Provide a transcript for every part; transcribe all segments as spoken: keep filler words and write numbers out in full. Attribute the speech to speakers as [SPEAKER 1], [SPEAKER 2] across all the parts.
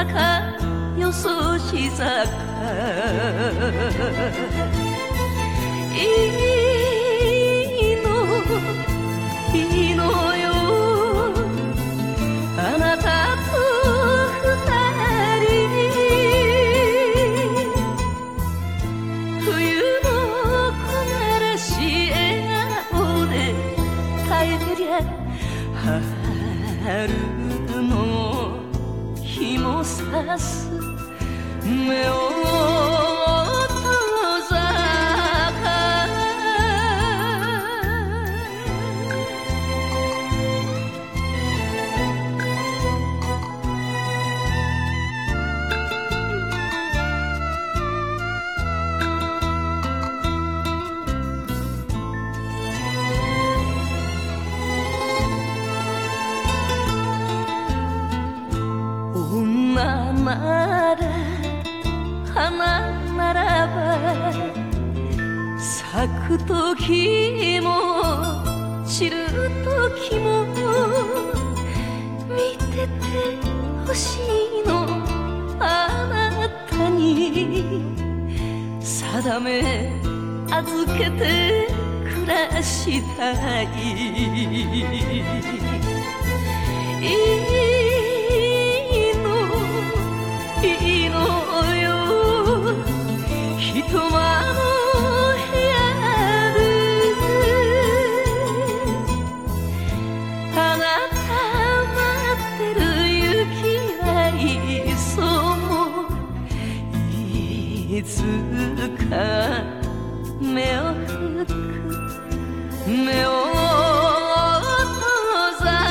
[SPEAKER 1] 坂よそし坂いいのいいのよあなたと二人冬の木枯らし笑顔で帰りゃ春の日も差す目を閉ざ女なら花ならば咲く時も散る時も見ててほしいのあなたに定め預けて暮らしたいいいのよ一間の部屋であなた待ってる雪はいそういつか目を拭く目を閉ざ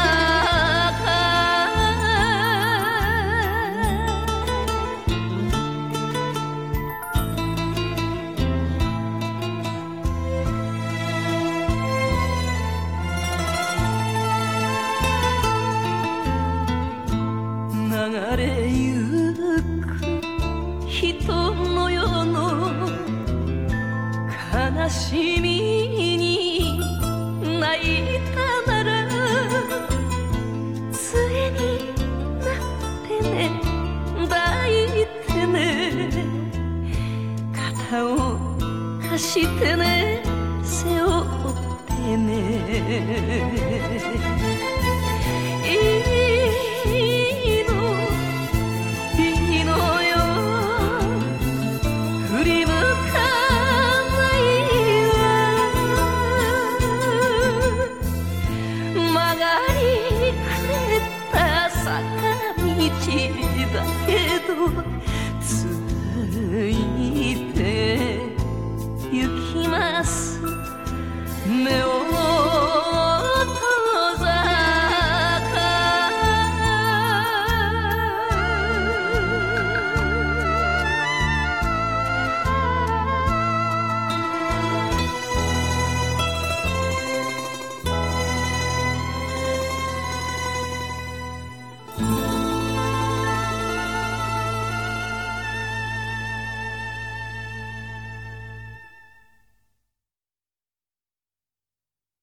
[SPEAKER 1] 流れゆく人の世の悲しみに泣いたなら杖になってね抱いてね肩を貸してね背負ってねだけどついて行きます目を